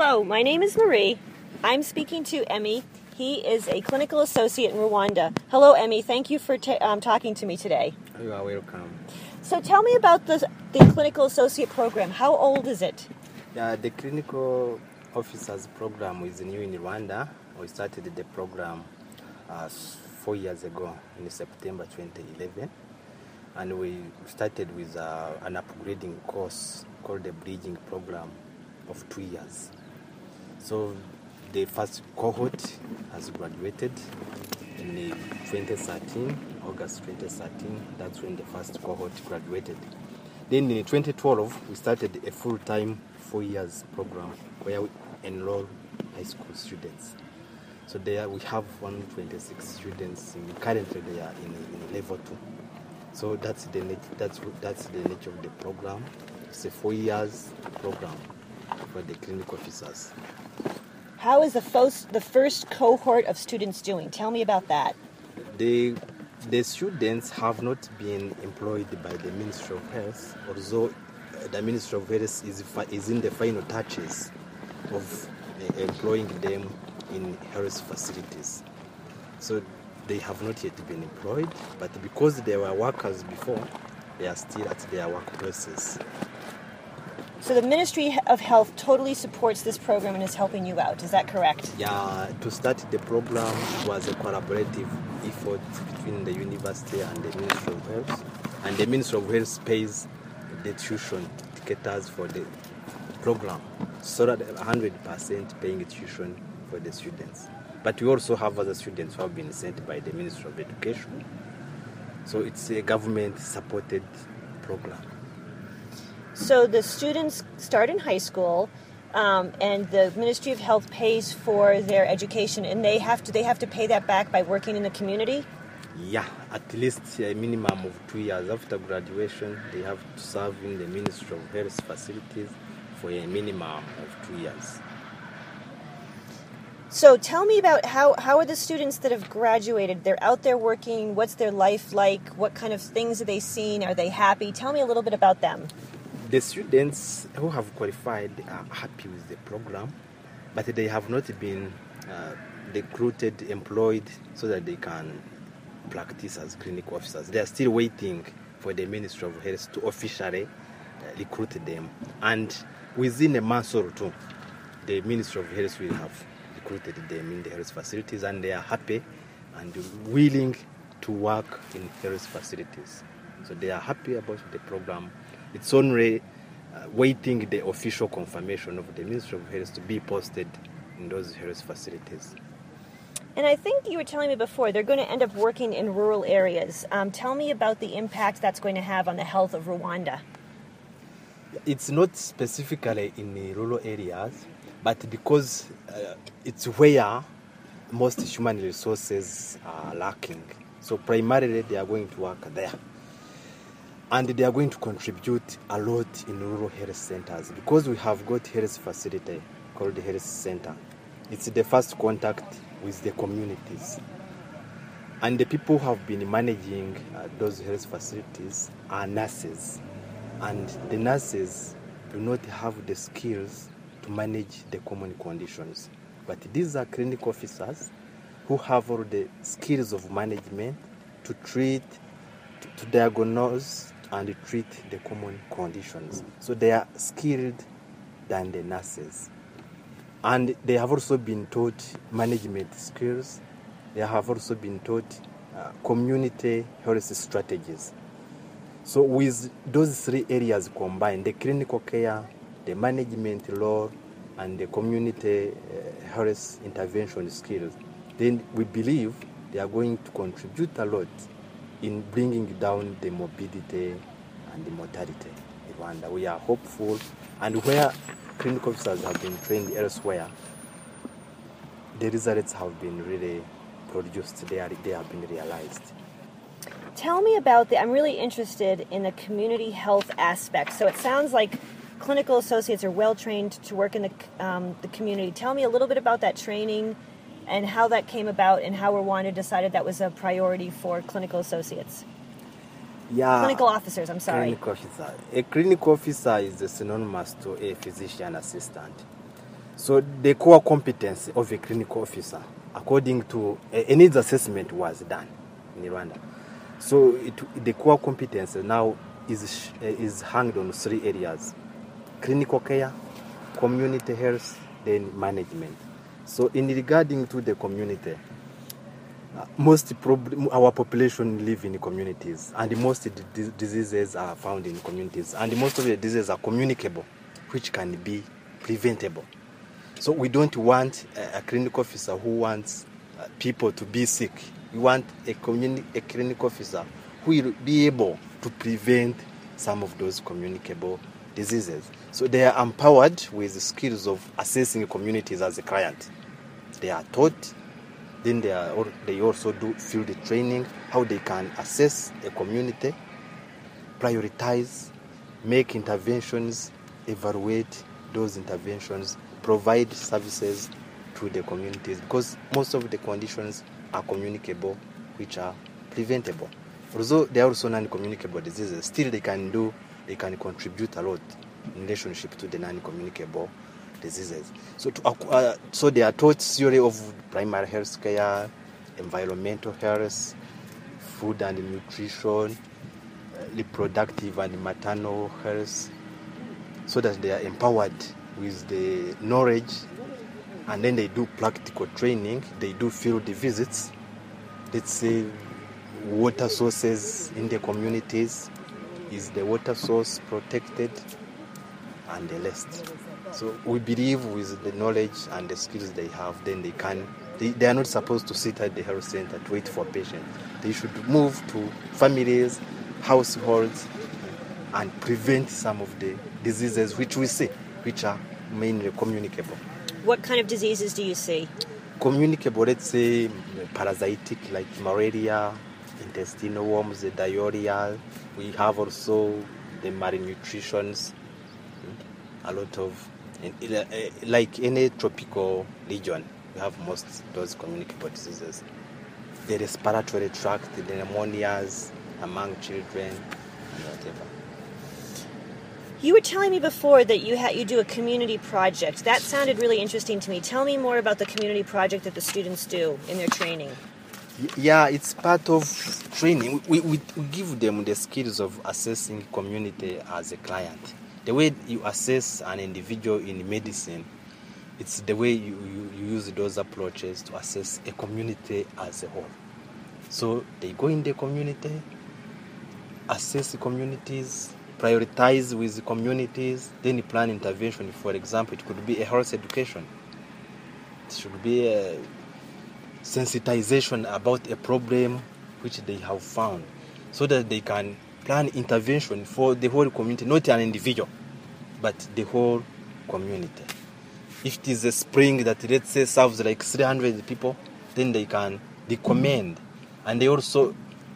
Hello, my name is Marie. I'm speaking to Emmy. He is a clinical associate in Rwanda. Hello, Emmy. Thank you for talking to me today. You are welcome. So tell me about the clinical associate program. How old is it? Yeah, the clinical officers program is new in Rwanda. We started the program 4 years ago in September 2011. And we started with an upgrading course called the bridging program of 2 years. So the first cohort has graduated in 2013, August 2013. That's when the first cohort graduated. Then in 2012, we started a full-time 4 years program where we enroll high school students. So there we have 126 students. Currently, they are in level 2. So that's the nature of the program. It's a 4 years program for the clinical officers. How is the first cohort of students doing? Tell me about that. The students have not been employed by the Ministry of Health, although the Ministry of Health is in the final touches of employing them in health facilities. So they have not yet been employed, but because they were workers before, they are still at their workplaces. So the Ministry of Health totally supports this program and is helping you out. Is that correct? Yeah, to start the program was a collaborative effort between the university and the Ministry of Health. And the Ministry of Health pays the tuition ticketers for the program, so that 100% paying tuition for the students. But we also have other students who have been sent by the Ministry of Education. So it's a government-supported program. So the students start in high school, and the Ministry of Health pays for their education, and they have to pay that back by working in the community? Yeah, at least a minimum of 2 years after graduation, they have to serve in the Ministry of Health facilities for a minimum of 2 years. So tell me about how are the students that have graduated? They're out there working. What's their life like? What kind of things are they seeing? Are they happy? Tell me a little bit about them. The students who have qualified are happy with the program, but they have not been recruited, employed, so that they can practice as clinical officers. They are still waiting for the Ministry of Health to officially recruit them. And within a month or two, the Ministry of Health will have recruited them in the health facilities, and they are happy and willing to work in health facilities. So they are happy about the program. It's only waiting the official confirmation of the Ministry of Health to be posted in those health facilities. And I think you were telling me before, they're going to end up working in rural areas. Tell me about the impact that's going to have on the health of Rwanda. It's not specifically in the rural areas, but because it's where most human resources are lacking. So primarily they are going to work there. And they are going to contribute a lot in rural health centers because we have got health facility called the health center. It's the first contact with the communities. And the people who have been managing those health facilities are nurses. And the nurses do not have the skills to manage the common conditions. But these are clinical officers who have all the skills of management to treat, to diagnose, and treat the common conditions. So they are skilled than the nurses. And they have also been taught management skills. They have also been taught community health strategies. So with those three areas combined, the clinical care, the management law, and the community health intervention skills, then we believe they are going to contribute a lot in bringing down the morbidity and the mortality in Rwanda. We are hopeful, and where clinical officers have been trained elsewhere, the results have been really produced. They have been realized. Tell me about I'm really interested in the community health aspect. So it sounds like clinical associates are well trained to work in the community. Tell me a little bit about that training and how that came about and how Rwanda decided that was a priority for clinical associates. Yeah. Clinical officers, I'm sorry. Clinical officer. A clinical officer is synonymous to a physician assistant. So the core competence of a clinical officer, according to a needs assessment was done in Rwanda. So the core competence now is hanged on 3 areas: clinical care, community health, then management. So in regarding to the community, our population live in communities, and most diseases are found in communities, and most of the diseases are communicable, which can be preventable. So we don't want a clinical officer who wants people to be sick. We want a clinical officer who will be able to prevent some of those communicable diseases. So they are empowered with the skills of assessing communities as a client. They are taught, then they also do field training, how they can assess a community, prioritize, make interventions, evaluate those interventions, provide services to the communities, because most of the conditions are communicable, which are preventable. Although they are also non-communicable diseases, still they can contribute a lot in relationship to the non-communicable diseases. So they are taught theory of primary health care, environmental health, food and nutrition, reproductive and maternal health, so that they are empowered with the knowledge, and then they do practical training, they do field visits, let's say water sources in the communities, is the water source protected, and the rest. So we believe with the knowledge and the skills they have, then they are not supposed to sit at the health center to wait for patients. They should move to families, households, and prevent some of the diseases which we see, which are mainly communicable. What kind of diseases do you see? Communicable, let's say parasitic, like malaria, intestinal worms, the diarrhea. We have also the malnutritions, a lot of, like any tropical region, we have most those communicable diseases. The respiratory tract, the pneumonias among children, and whatever. You were telling me before that you do a community project. That sounded really interesting to me. Tell me more about the community project that the students do in their training. Yeah, it's part of training. We give them the skills of assessing community as a client. The way you assess an individual in medicine, it's the way you use those approaches to assess a community as a whole. So they go in the community, assess the communities, prioritize with the communities, then plan intervention. For example, it could be a health education. It should be a sensitization about a problem which they have found, so that they can plan intervention for the whole community, not an individual, but the whole community. If it is a spring that, let's say, serves like 300 people, then they can recommend, and they also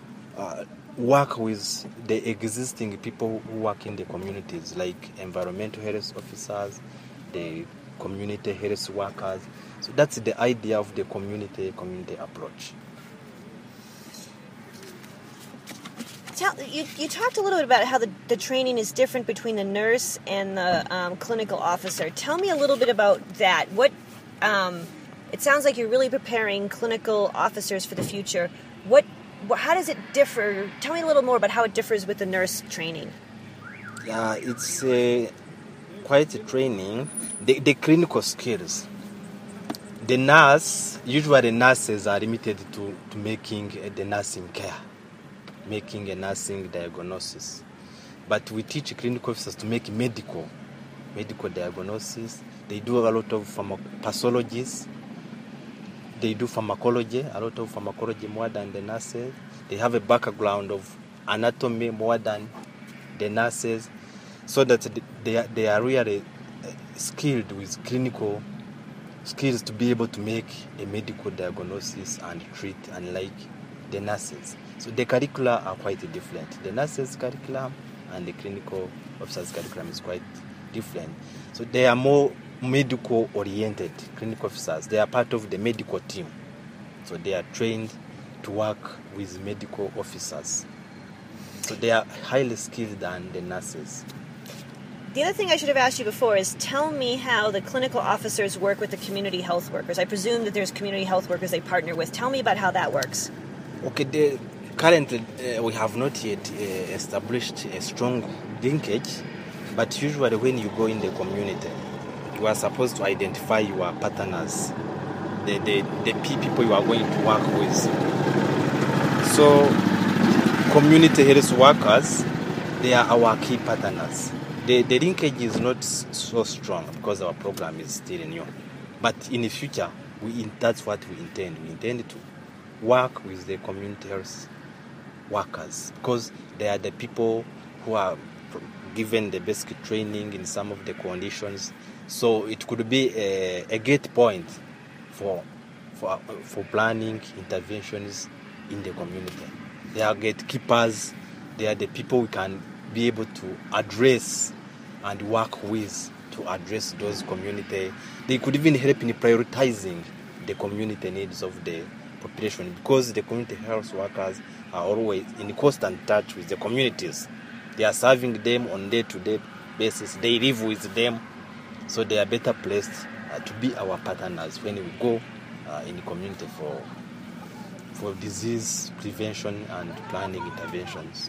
work with the existing people who work in the communities, like environmental health officers, the community health workers. So that's the idea of the community approach. You talked a little bit about how the training is different between the nurse and the clinical officer. Tell me a little bit about that. It sounds like you're really preparing clinical officers for the future. How does it differ? Tell me a little more about how it differs with the nurse training. It's quite a training. The clinical skills. The nurses are limited to making the nursing care, making a nursing diagnosis. But we teach clinical officers to make medical diagnosis. They do a lot of pathologies. They do pharmacology, a lot of pharmacology more than the nurses. They have a background of anatomy more than the nurses, so that they are really skilled with clinical skills to be able to make a medical diagnosis and treat, unlike the nurses. So the curricula are quite different. The nurses' curriculum and the clinical officers' curriculum is quite different. So they are more medical-oriented clinical officers. They are part of the medical team. So they are trained to work with medical officers. So they are highly skilled than the nurses. The other thing I should have asked you before is tell me how the clinical officers work with the community health workers. I presume that there's community health workers they partner with. Tell me about how that works. Okay, currently we have not yet established a strong linkage, but usually when you go in the community, you are supposed to identify your partners, the people you are going to work with. So community health workers, they are our key partners. The linkage is not so strong because our program is still new. But in the future, that's what we intend. We intend to work with the community health workers because they are the people who are given the basic training in some of the conditions. So it could be a gate point for planning interventions in the community. They are gatekeepers. They are the people we can be able to address and work with to address those community. They could even help in prioritizing the community needs of the population because the community health workers are always in constant touch with the communities. They are serving them on day-to-day basis. They live with them, so they are better placed to be our partners when we go in the community for disease prevention and planning interventions.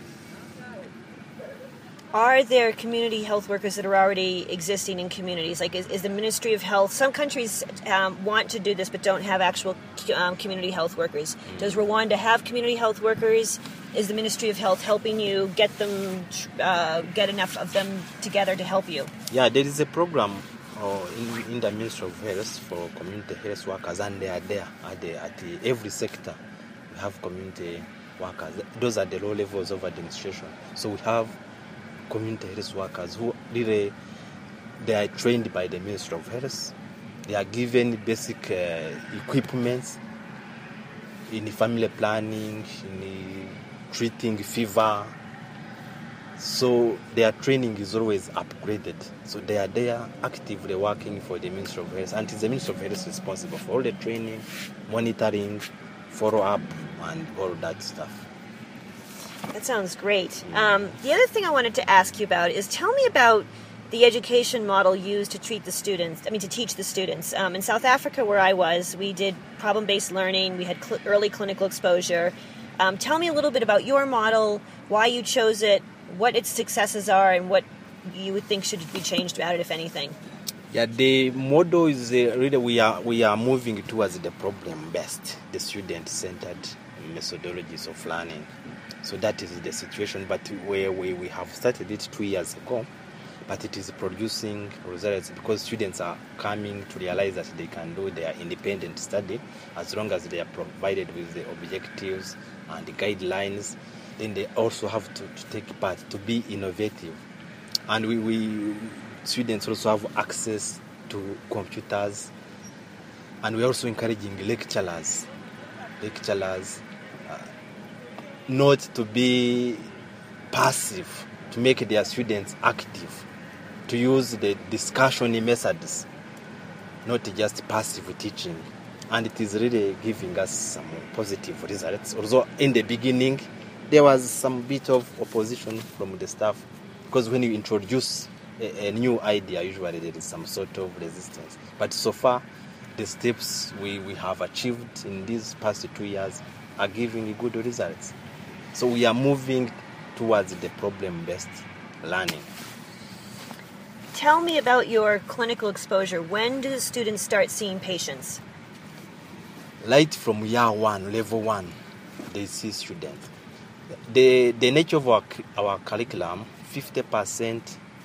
Are there community health workers that are already existing in communities? Like, is the Ministry of Health... Some countries want to do this but don't have actual community health workers. Does Rwanda have community health workers? Is the Ministry of Health helping you get enough of them together to help you? Yeah, there is a program in the Ministry of Health for community health workers, and they are there at every sector. We have community workers. Those are the low levels of administration. So we have community health workers who really, they are trained by the Ministry of Health. They are given basic equipment in family planning, in treating fever. So their training is always upgraded. So they are there actively working for the Ministry of Health, and it's the Ministry of Health responsible for all the training, monitoring, follow-up, and all that stuff. That sounds great. The other thing I wanted to ask you about is tell me about the education model used to teach the students. In South Africa, where I was, we did problem-based learning. We had early clinical exposure. Tell me a little bit about your model, why you chose it, what its successes are, and what you would think should be changed about it, if anything. Yeah, the model is really we are moving towards the problem-based, the student-centered methodologies of learning. So that is the situation, but where we have started it 2 years ago, but it is producing results because students are coming to realize that they can do their independent study as long as they are provided with the objectives and the guidelines. Then they also have to take part, to be innovative. And we students also have access to computers, and we're also encouraging lecturers not to be passive, to make their students active, to use the discussion methods, not just passive teaching. And it is really giving us some positive results. Although in the beginning, there was some bit of opposition from the staff, because when you introduce a new idea, usually there is some sort of resistance. But so far, the steps we have achieved in these past 2 years are giving good results. So we are moving towards the problem-based learning. Tell me about your clinical exposure. When do the students start seeing patients? Right from year one, level 1, they see students. The nature of our curriculum, 50%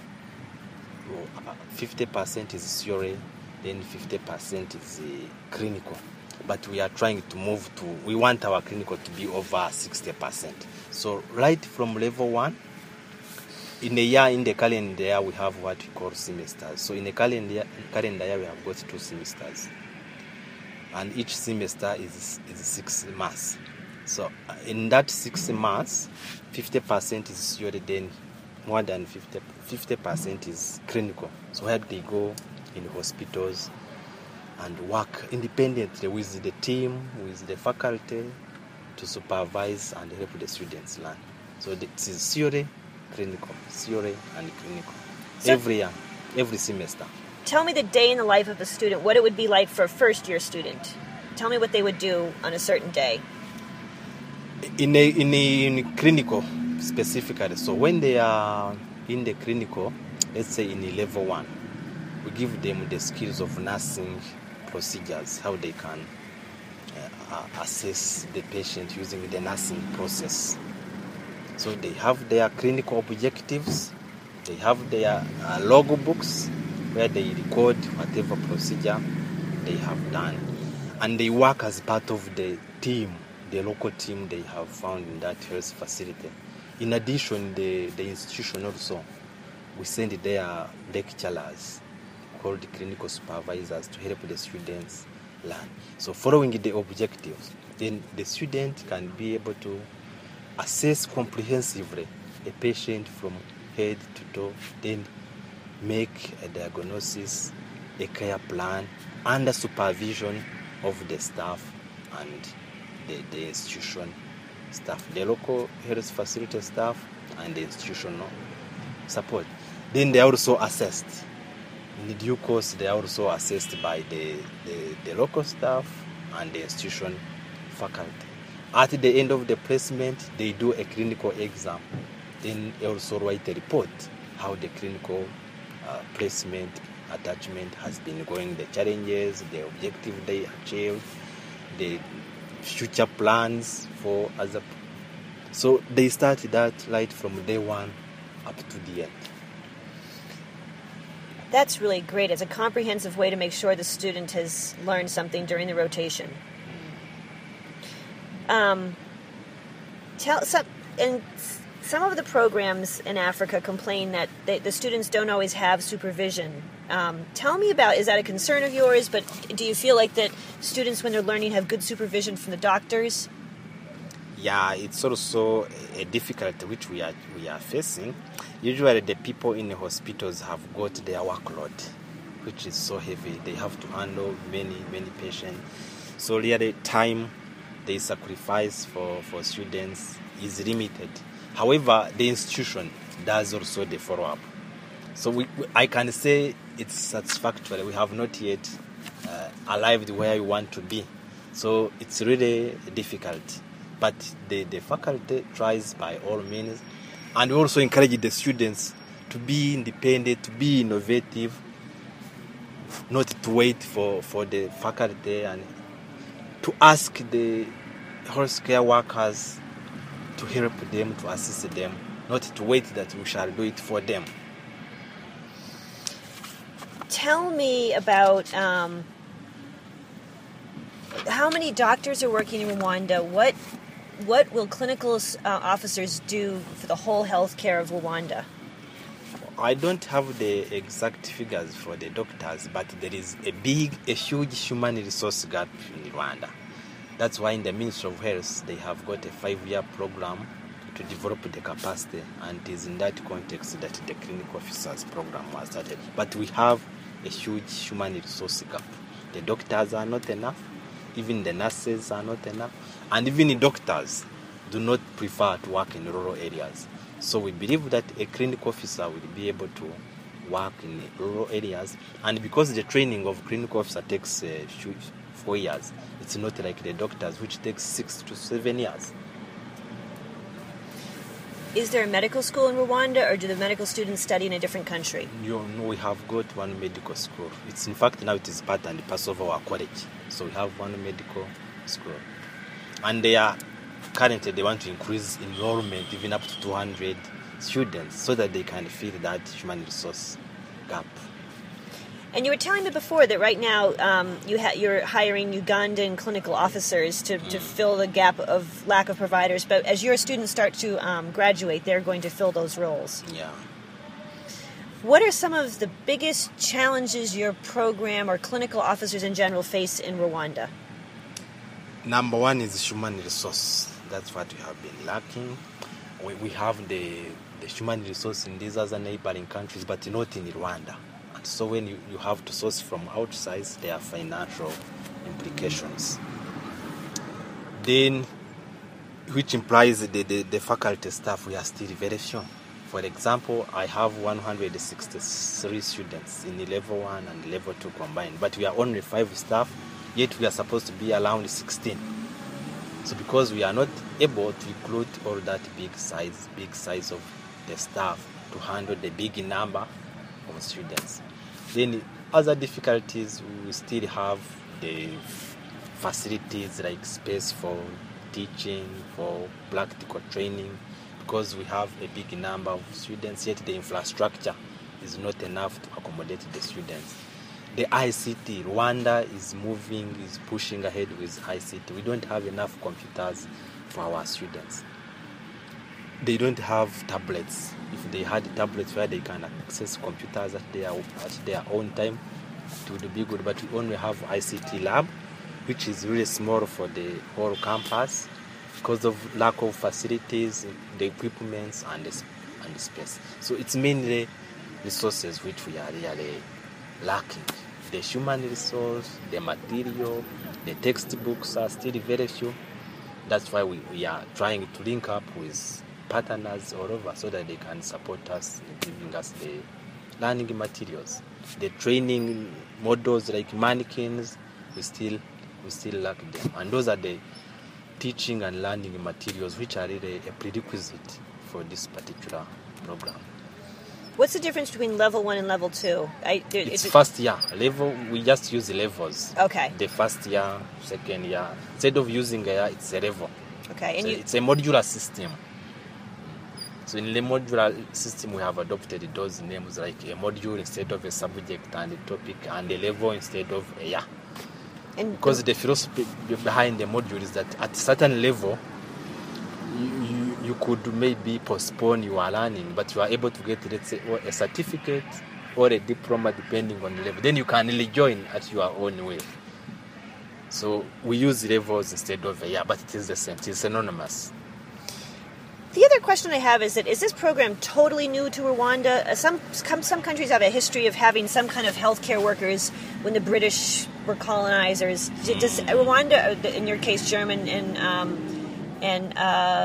is theory, then 50% is clinical. But we are trying to move we want our clinical to be over 60%. So right from level 1, in a year, in the calendar year, we have what we call semesters. So in the calendar year, we have got 2 semesters. And each semester is 6 months. So in that 6 months, 50% is theory, then more than 50% is clinical. So where they go in hospitals and work independently with the team, with the faculty, to supervise and help the students learn. So it is theory, clinical, theory and clinical. every year, every semester. Tell me the day in the life of a student, what it would be like for a first-year student. Tell me what they would do on a certain day. In clinical specifically, so when they are in the clinical, let's say in level 1, we give them the skills of nursing procedures, how they can assess the patient using the nursing process. So they have their clinical objectives, they have their logbooks where they record whatever procedure they have done. And they work as part of the team, the local team they have found in that health facility. In addition, the institution also, we send their lecturers called clinical supervisors to help the students learn. So following the objectives, then the student can be able to assess comprehensively a patient from head to toe, then make a diagnosis, a care plan, under supervision of the staff and the institution staff, the local health facility staff and the institutional support. Then they are also assessed. In due course, they are also assessed by the local staff and the institution faculty. At the end of the placement, they do a clinical exam. Then they also write a report how the clinical placement attachment has been going, the challenges, the objective they achieved, the future plans for other. So they start that right from day 1 up to the end. That's really great. It's a comprehensive way to make sure the student has learned something during the rotation. Some of the programs in Africa complain that the students don't always have supervision. Tell me about, is that a concern of yours, but do you feel like that students, when they're learning, have good supervision from the doctors? Yeah, it's also a difficulty which we are facing. Usually the people in the hospitals have got their workload, which is so heavy. They have to handle many patients. So really time they sacrifice for students is limited. However, the institution does also the follow-up. So I can say it's satisfactory. We have not yet arrived where we want to be. So it's really difficult. But the faculty tries by all means. And we also encourage the students to be independent, to be innovative, not to wait for the faculty and to ask the healthcare workers to help them, to assist them, not to wait that we shall do it for them. Tell me about how many doctors are working in Rwanda. What will clinical officers do for the whole health care of Rwanda? I don't have the exact figures for the doctors, but there is a huge human resource gap in Rwanda. That's why in the Ministry of Health, they have got a 5-year program to develop the capacity, and it is in that context that the clinical officers program was started. But we have a huge human resource gap. The doctors are not enough, even the nurses are not enough, and even the doctors do not prefer to work in rural areas. So we believe that a clinical officer will be able to work in rural areas, and because the training of clinical officer takes 4 years, it's not like the doctors, which takes 6 to 7 years. Is there a medical school in Rwanda, or do the medical students study in a different country? We have got one medical school. It's in fact now it is part and parcel of our college. So we have one medical school, and they want to increase enrollment even up to 200 students so that they can fill that human resource gap. And you were telling me before that right now you're hiring Ugandan clinical officers to fill the gap of lack of providers. But as your students start to graduate, they're going to fill those roles. Yeah. What are some of the biggest challenges your program or clinical officers in general face in Rwanda? Number one is human resource. That's what we have been lacking. We have the human resource in these other neighboring countries, but not in Rwanda. So when you have to source from outside, there are financial implications. Then, which implies the faculty staff, we are still very few. For example, I have 163 students in level 1 and level 2 combined, but we are only 5 staff, yet we are supposed to be around 16. So because we are not able to recruit all that big size of the staff to handle the big number of students. Then other difficulties, we still have the facilities like space for teaching, for practical training, because we have a big number of students, yet the infrastructure is not enough to accommodate the students. The ICT, Rwanda is pushing ahead with ICT. We don't have enough computers for our students. They don't have tablets. If they had tablets where they can access computers at their own time, it would be good. But we only have ICT lab, which is really small for the whole campus because of lack of facilities, the equipments, and the space. So it's mainly resources which we are really lacking. The human resource, the material, the textbooks are still very few. That's why we are trying to link up with partners all over so that they can support us in giving us the learning materials. The training models like mannequins, we still lack them. And those are the teaching and learning materials which are really a prerequisite for this particular program. What's the difference between level 1 and level 2? It's first year. Level, we just use the levels. Okay. The first year, second year. Instead of using a year, it's a level. Okay. So it's a modular system. So in the modular system, we have adopted those names like a module instead of a subject and a topic, and a level instead of a year. And because the philosophy behind the module is that at a certain level, you could maybe postpone your learning, but you are able to get, let's say, a certificate or a diploma depending on the level. Then you can rejoin at your own way. So we use levels instead of a year, but it is the same. It is synonymous. The other question I have is this program totally new to Rwanda? Some countries have a history of having some kind of healthcare workers when the British were colonizers. Does Rwanda, in your case, German and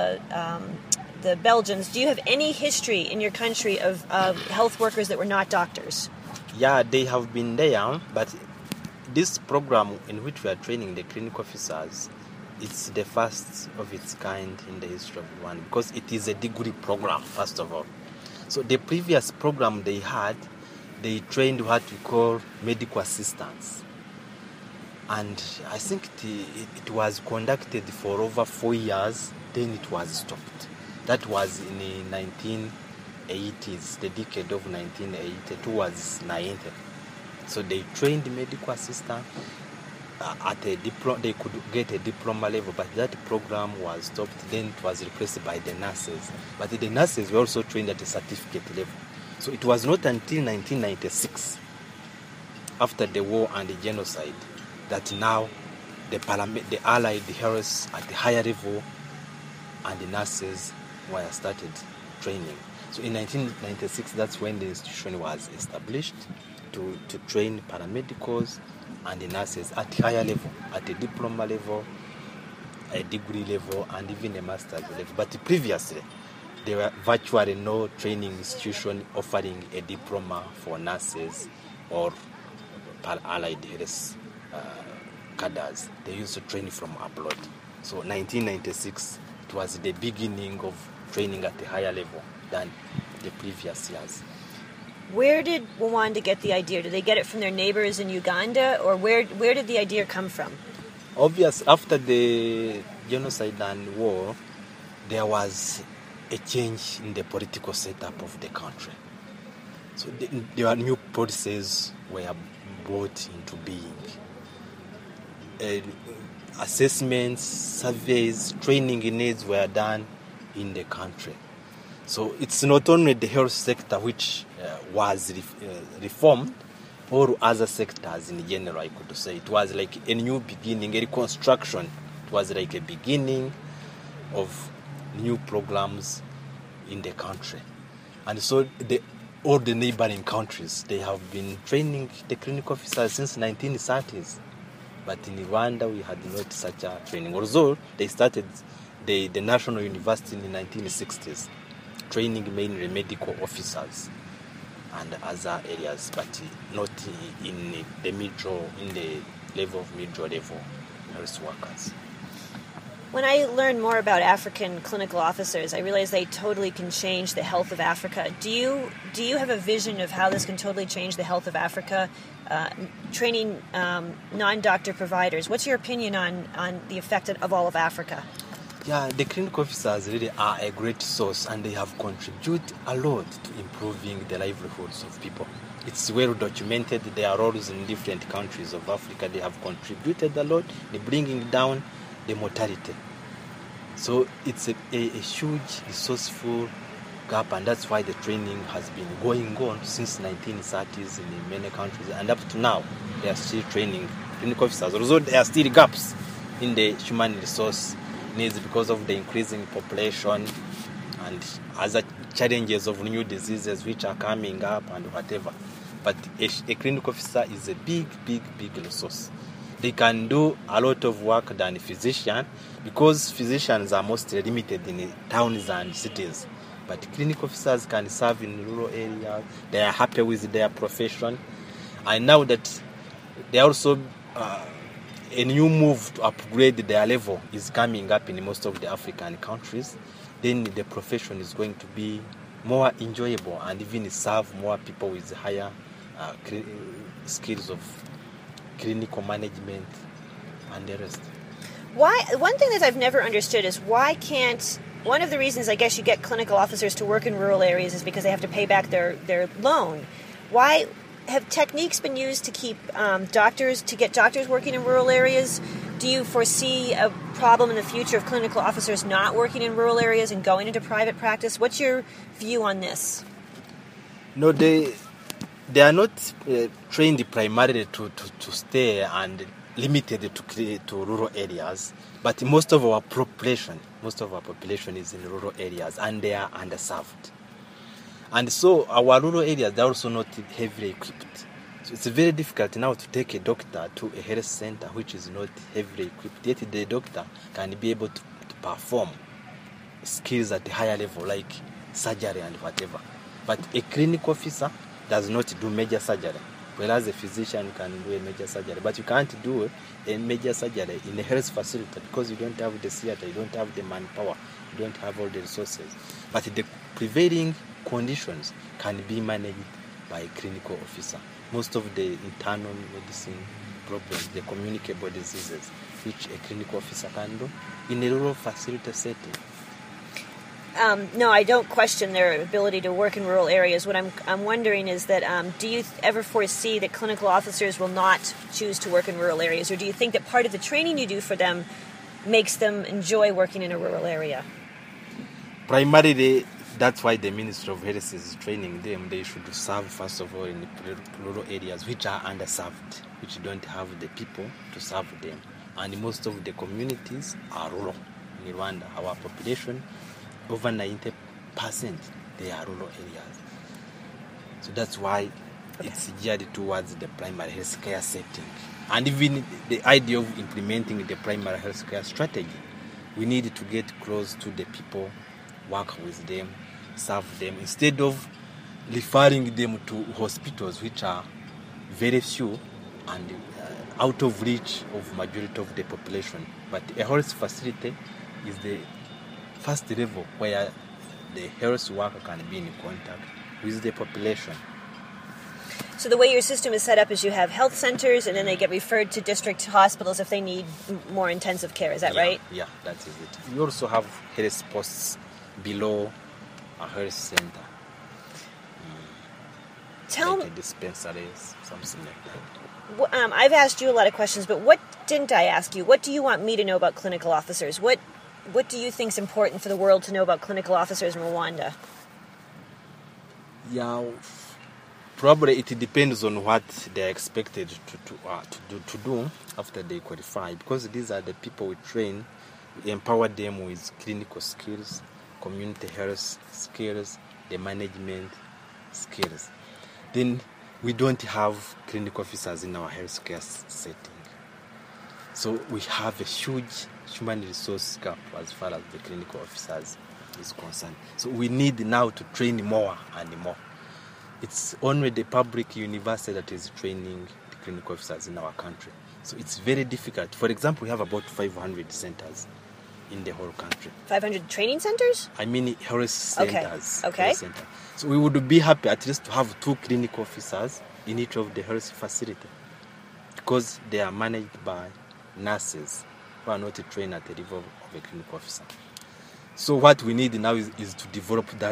the Belgians, do you have any history in your country of health workers that were not doctors? Yeah, they have been there, but this program in which we are training the clinical officers, it's the first of its kind in the history of Rwanda because it is a degree program, first of all. So the previous program they they trained what we call medical assistants. And I think it was conducted for over 4 years, then it was stopped. That was in the 1980s, the decade of 1980 towards 90. So they trained medical assistants at a diploma. They could get a diploma level, but that program was stopped. Then it was replaced by the nurses. But the nurses were also trained at a certificate level. So it was not until 1996, after the war and the genocide, that now the allied health at the higher level and the nurses were started training. So in 1996, that's when the institution was established to train paramedicals and the nurses at higher level, at a diploma level, a degree level, and even a master's level. But previously, there were virtually no training institution offering a diploma for nurses or allied health cadres. They used to train from abroad. So 1996, it was the beginning of training at a higher level than the previous years. Where did Rwanda get the idea? Did they get it from their neighbors in Uganda, or where did the idea come from? Obviously, after the genocide and war, there was a change in the political setup of the country. So there were new policies were brought into being. Assessments, surveys, training needs were done in the country. So it's not only the health sector which was reformed, or other sectors in general, I could say. It was like a new beginning, a reconstruction. It was like a beginning of new programs in the country. And so all the neighboring countries, they have been training the clinical officers since 1930s. But in Rwanda, we had not such a training. Although they started the National University in the 1960s. training mainly medical officers and other areas, but not in the level of mid-level health workers. When I learn more about African clinical officers, I realize they totally can change the health of Africa. Do you have a vision of how this can totally change the health of Africa? Training non-doctor providers. What's your opinion on the effect of all of Africa? Yeah, the clinical officers really are a great source, and they have contributed a lot to improving the livelihoods of people. It's well documented their roles in different countries of Africa. They have contributed a lot in bringing down the mortality. So it's a huge resourceful gap, and that's why the training has been going on since 1930s in many countries, and up to now they are still training clinical officers, although there are still gaps in the human resource needs because of the increasing population and other challenges of new diseases which are coming up and whatever. But a clinical officer is a big resource. They can do a lot of work than a physician, because physicians are mostly limited in towns and cities. But clinical officers can serve in rural areas. They are happy with their profession. And now that they also a new move to upgrade their level is coming up in most of the African countries, then the profession is going to be more enjoyable and even serve more people with higher skills of clinical management and the rest. Why? One thing that I've never understood is why can't... One of the reasons I guess you get clinical officers to work in rural areas is because they have to pay back their loan. Why have techniques been used to keep get doctors working in rural areas? Do you foresee a problem in the future of clinical officers not working in rural areas and going into private practice? What's your view on this? No, they are not trained primarily to stay and limited to rural areas, but most of our population is in rural areas, and they are underserved. And so our rural areas, they are also not heavily equipped. So it's very difficult now to take a doctor to a health center which is not heavily equipped. Yet the doctor can be able to perform skills at a higher level, like surgery and whatever. But a clinical officer does not do major surgery, whereas a physician can do a major surgery. But you can't do a major surgery in a health facility because you don't have the theater, you don't have the manpower, you don't have all the resources. But the prevailing conditions can be managed by a clinical officer. Most of the internal medicine problems, the communicable diseases, which a clinical officer can do in a rural facility setting. No, I don't question their ability to work in rural areas. What I'm wondering is that do you ever foresee that clinical officers will not choose to work in rural areas, or do you think that part of the training you do for them makes them enjoy working in a rural area? Primarily, that's why the Ministry of Health is training them. They should serve, first of all, in the rural areas which are underserved, which don't have the people to serve them. And most of the communities are rural. In Rwanda, our population, over 90%, they are rural areas. So that's why it's geared towards the primary health care setting. And even the idea of implementing the primary health care strategy, we need to get close to the people, work with them, serve them, instead of referring them to hospitals which are very few and out of reach of majority of the population. But a health facility is the first level where the health worker can be in contact with the population. So the way your system is set up is you have health centers and then they get referred to district hospitals if they need more intensive care. Is that right? Yeah, that is it. You also have health posts below a health center. Like dispensaries, something like that. I've asked you a lot of questions, but what didn't I ask you? What do you want me to know about clinical officers? What do you think is important for the world to know about clinical officers in Rwanda? Yeah, probably it depends on what they're expected to do after they qualify, because these are the people we train. We empower them with clinical skills, community health skills, the management skills. Then we don't have clinical officers in our healthcare setting. So we have a huge human resource gap as far as the clinical officers is concerned. So we need now to train more and more. It's only the public university that is training the clinical officers in our country. So it's very difficult. For example, we have about 500 centers in the whole country. 500 training centers? I mean health centers. Okay. Health center. So we would be happy at least to have 2 clinical officers in each of the health facility, because they are managed by nurses who are not trained at the level of a clinical officer. So what we need now is to develop that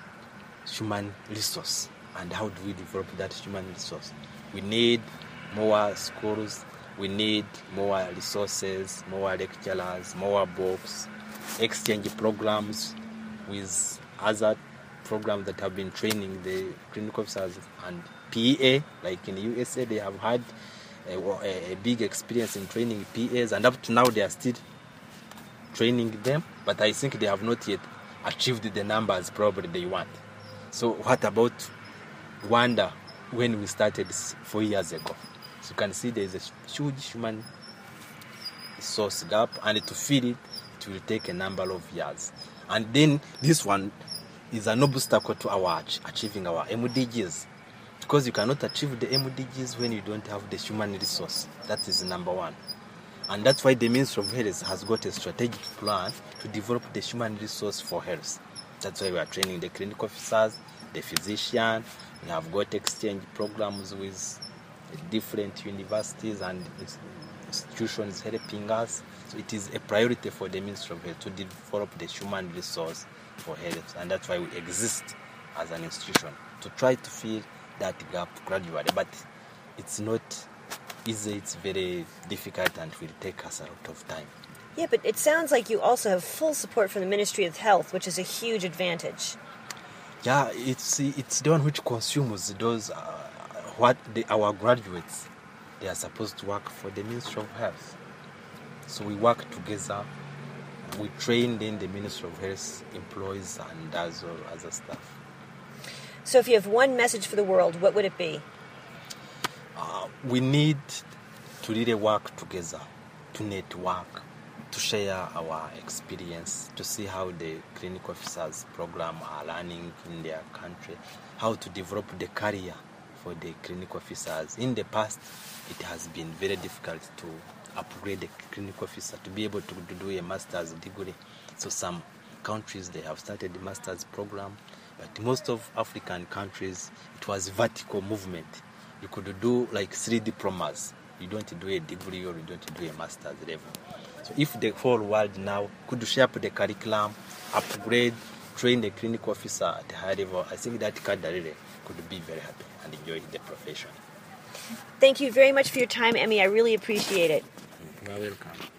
human resource. And how do we develop that human resource? We need more schools, we need more resources, more lecturers, more books, exchange programs with other programs that have been training the clinical officers, and PA, like in the USA, they have had a big experience in training PAs, and up to now they are still training them, but I think they have not yet achieved the numbers probably they want. So what about Rwanda when we started 4 years ago? So you can see there is a huge human resource gap, and to fill it, it will take a number of years. And then this one is an obstacle to our achieving our MDGs, because you cannot achieve the MDGs when you don't have the human resource. That is number one. And that's why the Ministry of Health has got a strategic plan to develop the human resource for health. That's why we are training the clinical officers, the physician. We have got exchange programs with different universities and institutions helping us. So it is a priority for the Ministry of Health to develop the human resource for health. And that's why we exist as an institution, to try to fill that gap gradually. But it's not easy, it's very difficult, and will take us a lot of time. Yeah, but it sounds like you also have full support from the Ministry of Health, which is a huge advantage. Yeah, it's the one which consumes those our graduates. They are supposed to work for the Ministry of Health. So we work together. We train, then the Ministry of Health employs and does all other stuff. So if you have one message for the world, what would it be? We need to really work together, to network, to share our experience, to see how the clinical officers program are learning in their country, how to develop the career for the clinical officers. In the past, it has been very difficult to upgrade the clinical officer to be able to do a master's degree. So some countries, they have started the master's program, but most of African countries, it was vertical movement. You could do like 3 diplomas. You don't do a degree or you don't do a master's level. So if the whole world now could shape the curriculum, upgrade, train the clinical officer at a high level, I think that Kadarire could be very happy and enjoy the profession. Thank you very much for your time, Emmy. I really appreciate it. You are welcome.